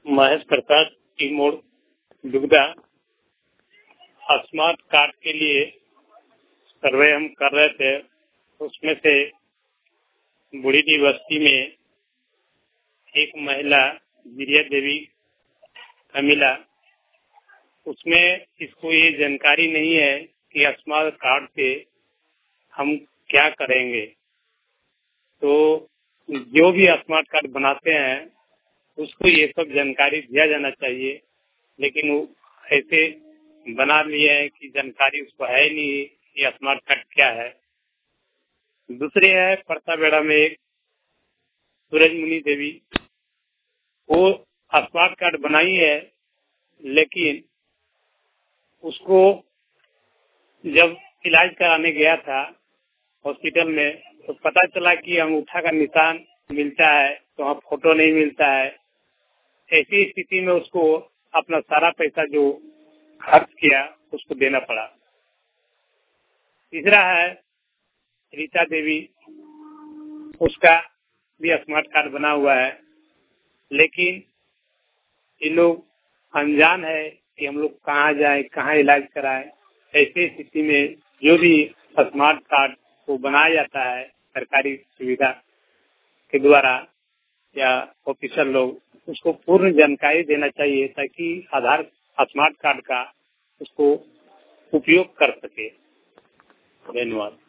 Mahesh Prasad T मोड़ दुग्धा। Smart card के लिए सर्वे हम कर रहे थे, उसमें से बूढ़ी बस्ती में एक महिला वीरिया देवी का मिला। उसमें इसको ये जानकारी नहीं है कि स्मार्ट कार्ड से हम क्या करेंगे। तो जो भी स्मार्ट कार्ड बनाते हैं उसको ये सब जानकारी दिया जाना चाहिए, लेकिन वो ऐसे बना लिए है कि जानकारी उसको है ही नहीं कि स्मार्ट कार्ड क्या है। दूसरे है परसाबेड़ा में एक सूरजमुनि देवी, वो स्मार्ट कार्ड बनाई है, लेकिन उसको जब इलाज कराने गया था हॉस्पिटल में तो पता चला कि अंगूठा का निशान मिलता है तो वहाँ फोटो नहीं मिलता है। ऐसी स्थिति में उसको अपना सारा पैसा जो खर्च किया उसको देना पड़ा। तीसरा है रीता देवी, उसका भी स्मार्ट कार्ड बना हुआ है, लेकिन ये लोग अनजान है कि हम लोग कहाँ जाए, कहाँ इलाज कराए। ऐसी स्थिति में जो भी स्मार्ट कार्ड को बनाया जाता है सरकारी सुविधा के द्वारा या ऑफिसर लोग, उसको पूर्ण जानकारी देना चाहिए ताकि आधार स्मार्ट कार्ड का उसको उपयोग कर सके। धन्यवाद।